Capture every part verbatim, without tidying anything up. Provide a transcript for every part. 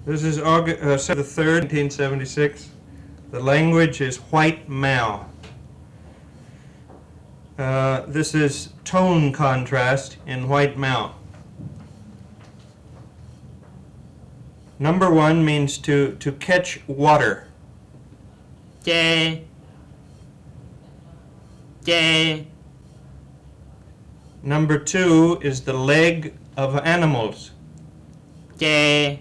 This is August uh, September the third, nineteen seventy-six. The language is White Mao. Uh, this is tone contrast in White Mao. Number one means to, to catch water. J. J. Number two is the leg of animals. J.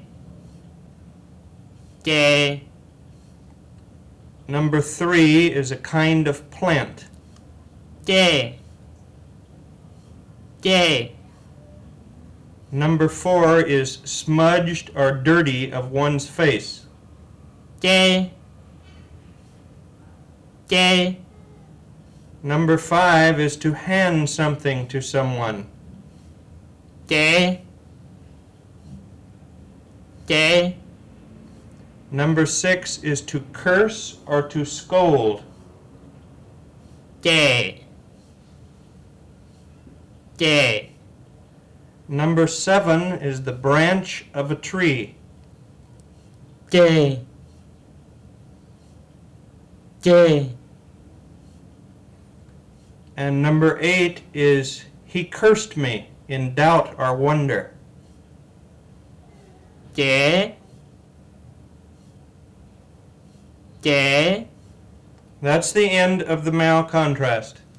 J. Number three is a kind of plant. J. J. Number four is smudged or dirty of one's face. J. J. Number five is to hand something to someone. J. J. Number six is to curse or to scold. J. J. Number seven is the branch of a tree. J. J. And number eight is he cursed me in doubt or wonder. J. J. That's the end of the Mao contrast.